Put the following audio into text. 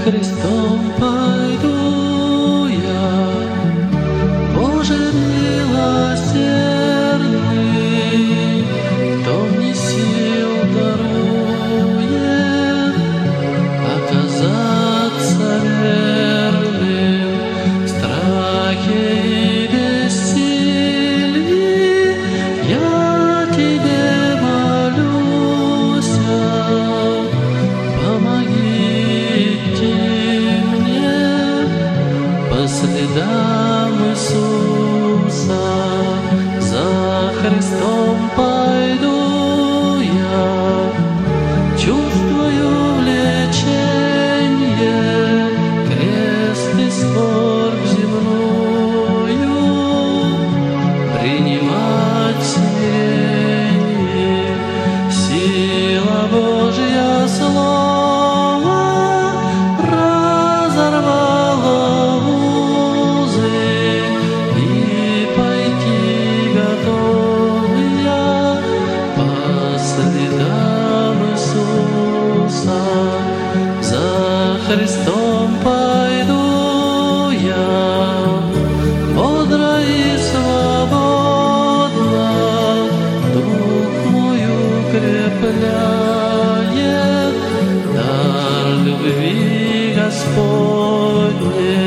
Христом пойду я, Боже милосердный, кто мне сил дарует оказаться верным в страхе и бессилии. Я Тебе молюсь, помоги мне по следам Иисуса. За Христом пойду я, чувствую влечение, крест и скорбь земную принимать смирение. Сила Божья слова разорвала узы, и пойти готов я по следам Иисуса. За Христом пойду я, бодро и свободно дух мой укрепляет дар любви Господней.